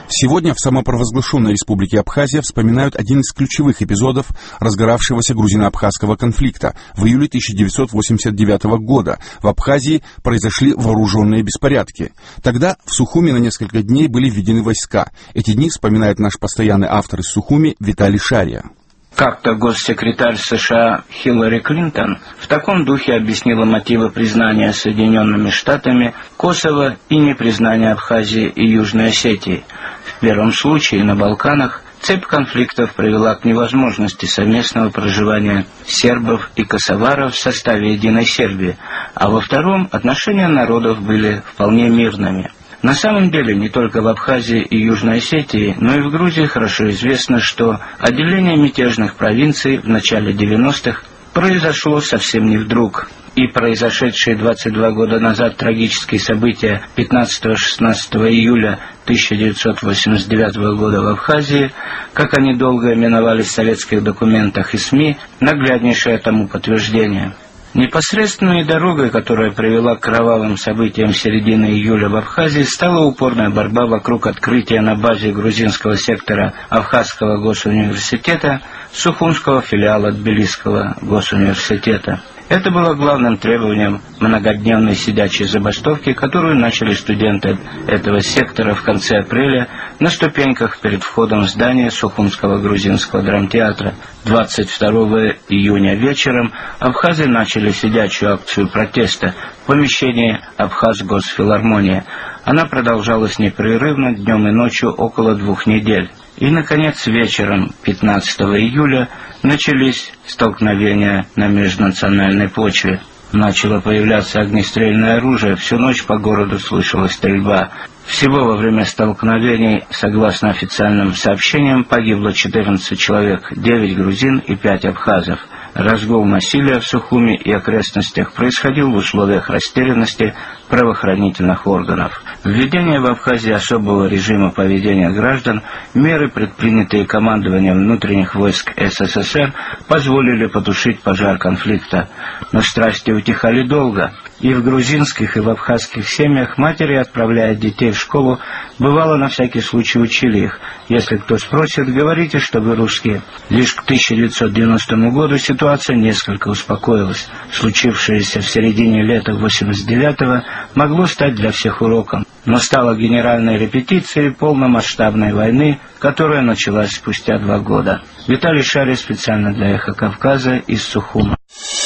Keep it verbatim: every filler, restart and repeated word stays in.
Сегодня в самопровозглашенной республике Абхазия вспоминают один из ключевых эпизодов разгоравшегося грузино-абхазского конфликта. В июле тысяча девятьсот восемьдесят девятого года в Абхазии произошли вооруженные беспорядки. Тогда в Сухуми на несколько дней были введены войска. Эти дни вспоминает наш постоянный автор из Сухуми Виталий Шария. Как-то госсекретарь США Хиллари Клинтон в таком духе объяснила мотивы признания Соединенными Штатами Косово и непризнания Абхазии и Южной Осетии. В первом случае на Балканах цепь конфликтов привела к невозможности совместного проживания сербов и косоваров в составе единой Сербии, а во втором отношения народов были вполне мирными. На самом деле, не только в Абхазии и Южной Осетии, но и в Грузии хорошо известно, что отделение мятежных провинций в начале девяностых произошло совсем не вдруг. И произошедшие двадцать два года назад трагические события пятнадцатого-шестнадцатого июля тысяча девятьсот восемьдесят девятого года в Абхазии, как они долго именовались в советских документах и СМИ, нагляднейшее тому подтверждение. Непосредственной дорогой, которая привела к кровавым событиям середины июля в Абхазии, стала упорная борьба вокруг открытия на базе грузинского сектора Абхазского госуниверситета Сухумского филиала Тбилисского госуниверситета. Это было главным требованием многодневной сидячей забастовки, которую начали студенты этого сектора в конце апреля на ступеньках перед входом в здание Сухумского грузинского драмтеатра. двадцать второго июня вечером абхазы начали сидячую акцию протеста в помещении Абхаз-Госфилармонии. Она продолжалась непрерывно днем и ночью около двух недель. И, наконец, вечером пятнадцатого июля начались столкновения на межнациональной почве. Начало появляться огнестрельное оружие, всю ночь по городу слышалась стрельба. Всего во время столкновений, согласно официальным сообщениям, погибло четырнадцать человек, девять грузин и пять абхазов. Разгул насилия в Сухуми и окрестностях происходил в условиях растерянности правоохранительных органов. Введение в Абхазии особого режима поведения граждан, меры, предпринятые командованием внутренних войск СССР, позволили потушить пожар конфликта. Но страсти утихали долго, и в грузинских и в абхазских семьях матери, отправляя детей в школу, бывало на всякий случай учили их: если кто спросит, говорите, что вы русские. Лишь к тысяча девятьсот девяностому году ситуация несколько успокоилась. Случившееся в середине лета восемьдесят девятого могло стать для всех уроком, но стало генеральной репетицией полномасштабной войны, которая началась спустя два года. Виталий Шарий специально для «Эхо Кавказа» из Сухума.